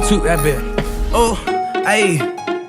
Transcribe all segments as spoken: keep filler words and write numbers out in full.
toot that bit. Oh, ayy.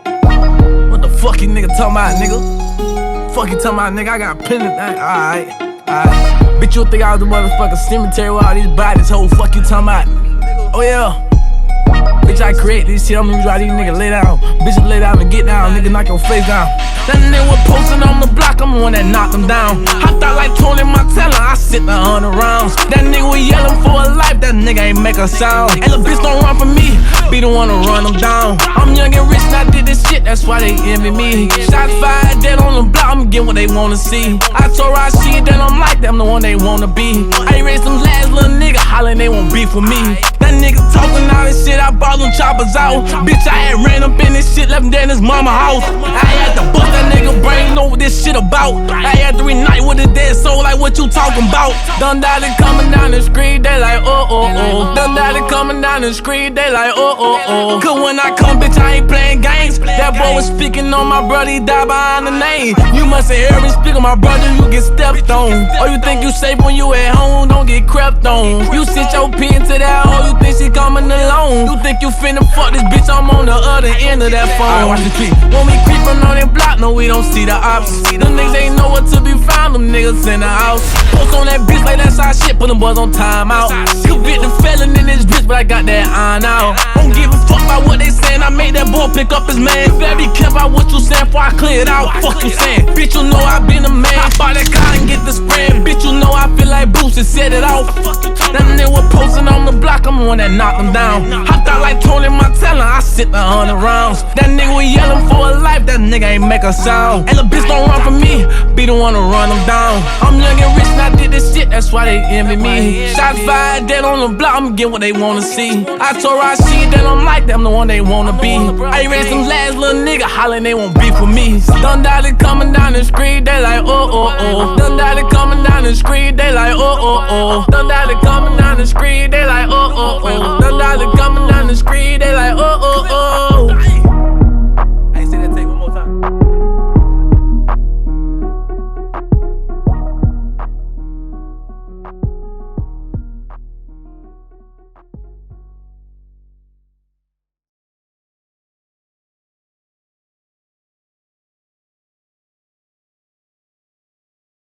What the fuck you nigga talking about, nigga? Fuck you talking about, nigga? I got plenty of that. Alright, alright. Bitch, you think I was the motherfucking cemetery with all these bodies, hoe? Fuck you talking about? Oh, yeah. Bitch, I create this shit, I'm gonna try these niggas lay down. Bitch, lay down and get down, nigga, knock your face down. That nigga was posting on the block, I'm the one that knocked him down. Hopped out like Tony Montana, I sit the hundred rounds. That nigga was yelling for a life, that nigga ain't make a sound. And the bitch don't run from me, be the one to run them down. I'm young and rich and I did this shit, that's why they envy me. Shots fired, dead on the block, I'm getting what they wanna see. I told her I see it, that I'm like them, the one they wanna be. I raised some last little nigga, hollering they won't beef with me. That nigga talking all this shit, I bought them choppers out. Bitch, I had ran up in this shit, left him dead in his mama house. I had to bust that nigga brain, know what this shit about. I had to reunite with his dead soul, like what you talking about. Done died and coming down the street, they like oh oh oh. Done died and coming down the street, they like oh oh oh. Cause when I come, bitch, I ain't playing games. That boy was speaking on my brother, he died behind the name. You must have heard me speak on my brother, you get stepped on. Or you think you safe when you at home, don't get crept on. You sit your pin to that hoe, you think she coming alone. You think you finna fuck this bitch, I'm on the other end of that phone. Alright, watch the clip. When we creepin' on that block, no, we don't see the ops. Them niggas ain't know what to be found, them niggas in the house. Post on that bitch like that's our shit, put them boys on timeout. Convicted felon in this bitch, but I got that iron out. Don't give a fuck about what they saying, I made that boy pick up his man. Better be careful about what you saying before I clear it out. Fuck you saying, bitch, you know I been a man. I bought that car and get the spraying. Bitch, you know I feel like Bruce and set it off. That nigga posting on the block, I'm the one that knocked him down. Hopped out like Tony Montana, I sit the hundred rounds. That nigga was yelling for a life, that nigga ain't make a sound. And the bitch don't run from me, be the one to run him down. I'm young and rich and I did this shit, that's why they envy me. Shots fired, dead on the block, I'm getting what they wanna see. I told her I see it, that I'm like them, the one they wanna be. I raised some last little nigga, hollering they won't beef with me. Done died and coming down the street, they like oh oh oh. Done died and coming down the street, they like oh oh oh. Done died and coming down the street, they